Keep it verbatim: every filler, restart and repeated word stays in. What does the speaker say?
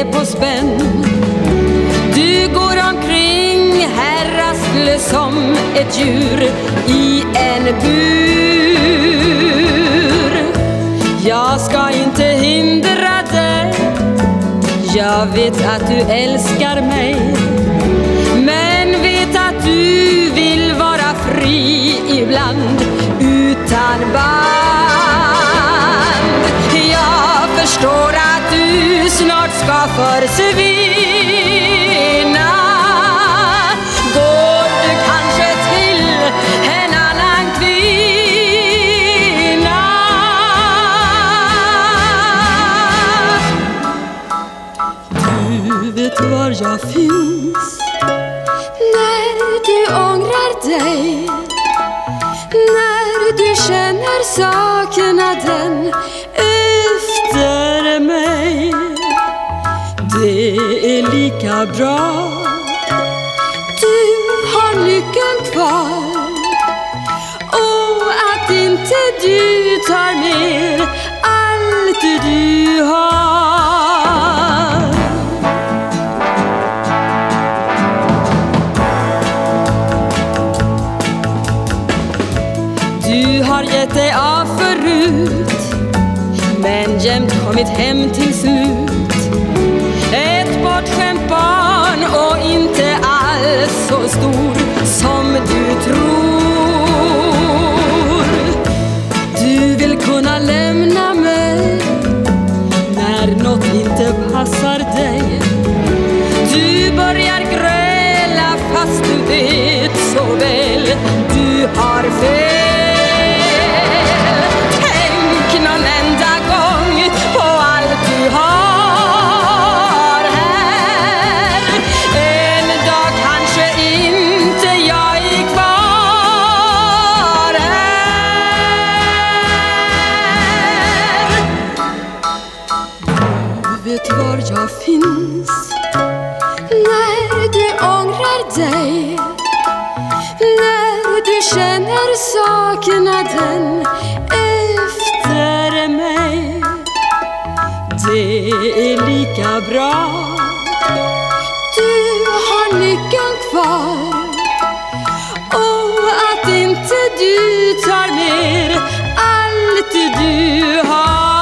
på spänn. Du går omkring här rastlös som ett djur i en bur. Jag ska inte hindra dig, jag vet att du älskar mig, men vet att du vill vara fri ibland utan band. Jag förstår att du snart ska försvinna. Går du kanske till en annan kvinna? Du vet var jag finns när du ångrar dig, när du känner saknaden efter mig. Det är lika bra, du har nyckeln kvar, och att inte du tar med allt du har. Du har gett dig av förut, men jämt kommit hem till slut. Ett bortskämt barn och inte alls så stor som du tror. Du vill kunna lämna mig när något inte passar dig. Du börjar gräla fast du vet så väl du har fel. Vet var jag finns när du ångrar dig, när du känner saknaden efter mig. Det är lika bra, du har nyckeln kvar, och att inte du tar med allt du har.